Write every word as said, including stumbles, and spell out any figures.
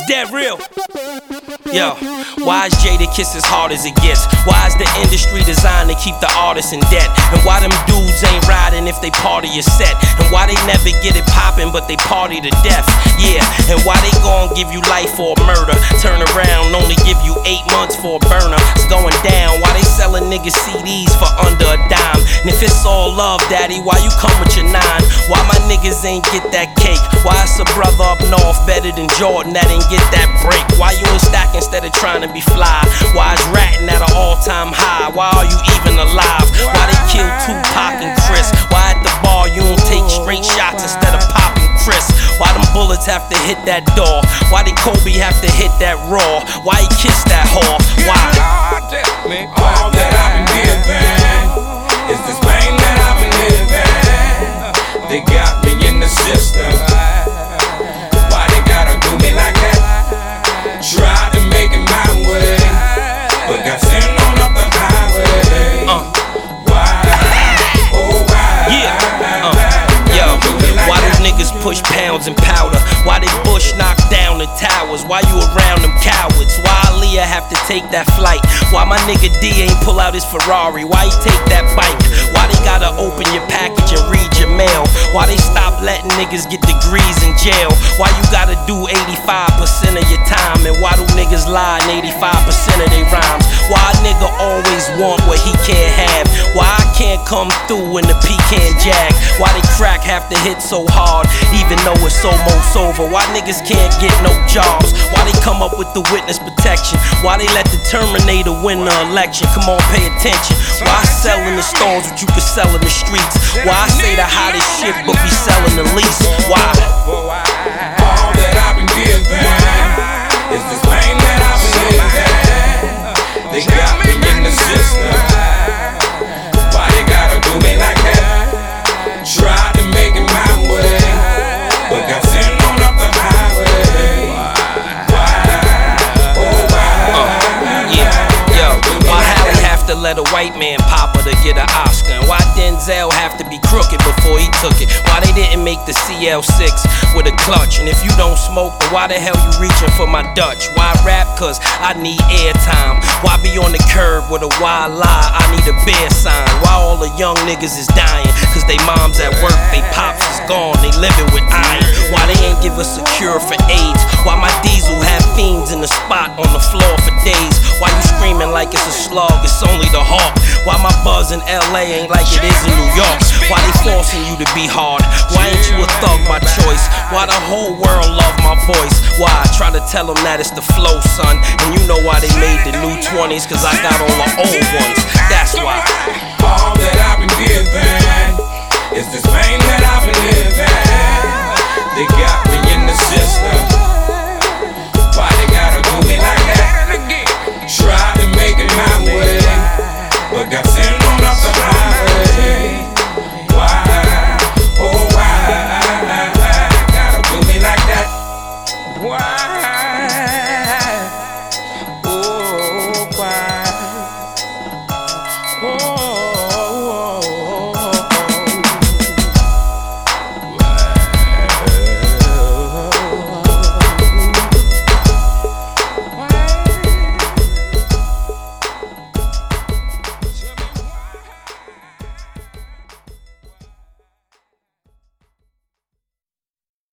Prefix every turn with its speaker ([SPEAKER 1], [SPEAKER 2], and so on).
[SPEAKER 1] dead real. Yo, why is Jada Kiss as hard as it gets? Why is the industry designed to keep the artists in debt? And why them dudes ain't riding if they party your set? And why they never get it poppin' but they party to death? Yeah, and why they gon' give you life for a murder? Turn around, only give you eight months for a burner. It's going down, why they sellin' niggas C Ds for under a dime? And if it's all love, daddy, why you come with your nine? Why my niggas ain't get that cake? Why it's a brother up north better than Jordan that ain't get that break? Why you ain't stack instead of trying to be fly? Why is ratting at an all-time high? Why are you even alive? Why they kill Tupac and Chris? Why at the bar you don't take straight shots instead of popping Chris? Why them bullets have to hit that door? Why did Kobe have to hit that Raw? Why he kissed that whore? Why?
[SPEAKER 2] All that I've been giving is this pain that I've been living. They got me in the system. Why they gotta do me like that? Tried to make it my way, but got sent on up the highway. Uh. Why? Oh why?
[SPEAKER 1] Yeah. Uh. Yo, why those niggas push pounds and powder? Why they Bush knock down the towers? Why you around them cowards? Why Aaliyah have to take that flight? Why my nigga D ain't pull out his Ferrari? Why he take that bike? Why they gotta open your package and read your mail? Why they stop letting niggas get degrees in jail? Why you gotta do eighty-five percent of your time? And why do niggas lie in eighty-five percent of their rhymes? Why a nigga always want what he can't have? Why I can't come through in the pecan jag? Why they crack have to hit so hard even though it's almost over? Why niggas can't get no jobs? Why they come up with the witness protection? Why they let the Terminator win the election? Come on, pay attention. Why I sell in the stores what you can sell in the streets? Why I say the hottest shit but be selling the least? Why?
[SPEAKER 2] All that I've been giving is this pain that I've been living. They got me in the system. Why they gotta do me like that? Tried to make it my way, but got sent on up the highway. Why? Oh why?
[SPEAKER 1] Uh, yeah, yo, why Halle have to let a white man pop her to get an Oscar? And why Denzel have to be crooked before he took it? Why they didn't make the C L six with a clutch? And if you don't smoke, then why the hell you reaching for my Dutch? Why rap? Cause I need airtime. Why be on the curb with a wild lie? I need a bear sign. Why all the young niggas is dying? Cause they moms at work, they pops is gone, they living with iron. Why they ain't give us a cure for AIDS? Why my diesel have fiends in the spot on the floor for days? Why you screaming like it's a slug, it's only the hawk? Why my buzz in L A ain't like it is in New York? Why they forcing you to be hard? Why ain't you a thug by choice? Why the whole world love my voice? Why I try to tell them that it's the flow, son? And you know why they made the new twenties? Cause I got all the old ones, that's why.
[SPEAKER 2] All that I've been giving is this pain that I've been living.